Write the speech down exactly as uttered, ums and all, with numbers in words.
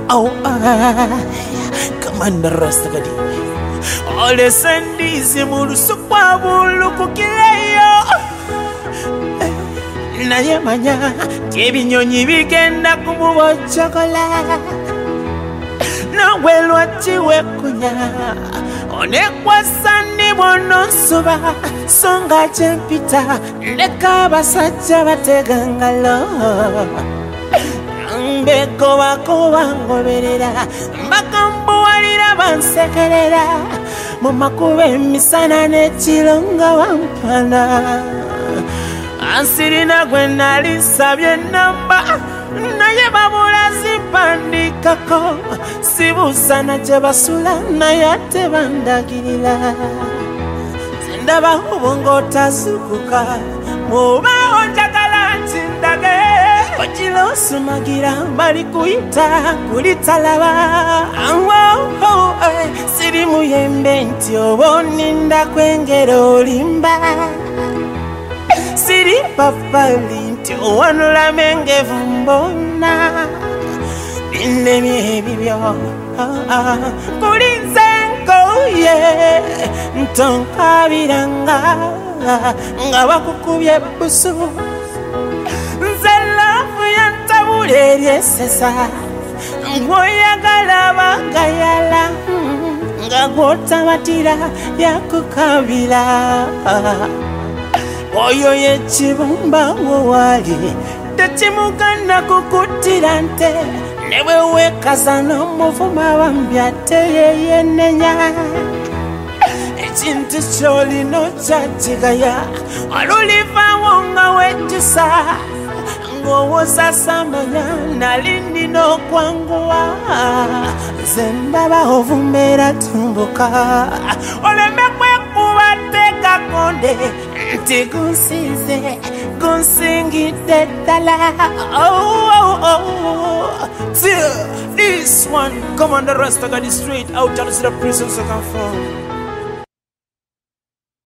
Oh, ah, Commander Rastagadi. All the Sundays, Mulusukwa Bulukukileyo. Naye manya, ebinyonyi bigenda kumuwa chokola. Nawe lwachiwe kunya, onekwasa nibono nsuba. Songa chempita, leka basajja bategangalo. Mbeko bako bangoberera, bakambuwalira bansekerera. Mu makuba emisana n'ekiro wampana. Ansirina gwe nali nsabye namba, naye babula zimpandikako. Sibuusa gye basula naye ate bandagirira. Ndaba obwongo otazukuka, mubaawo njagala nti ndage. Wajira osumagira bali kuyita kulitalaba. Siri muyembe nti oba oninda kwengera olimba. Siri papali nti owanula mengevu mbona. Binnemi ebibyo kulinze nkoye ntonkabiranga nga bakukubye busu. Nze laavu yantabula eryesesa ng'oyagala bagayala nga gw'otamatira yakukabira. Oyo y'ekibumba wewali tekimugana kukuttira nte. Ne bwe weekaza n'omuvuma bambi ate yeyenenya. Ekintu ky'olina okyakigaya olulivaawo nga wejjusa. Ng'owoza samanya nali nina okwanguwa. Nze ndaba ovumeera tumbuka. Oleme kwekuba teekakonde nti gunsiize gunsingidde ddala. Oh, oh, oh. This one, Commander Rastagadi straight out of the prison to come from.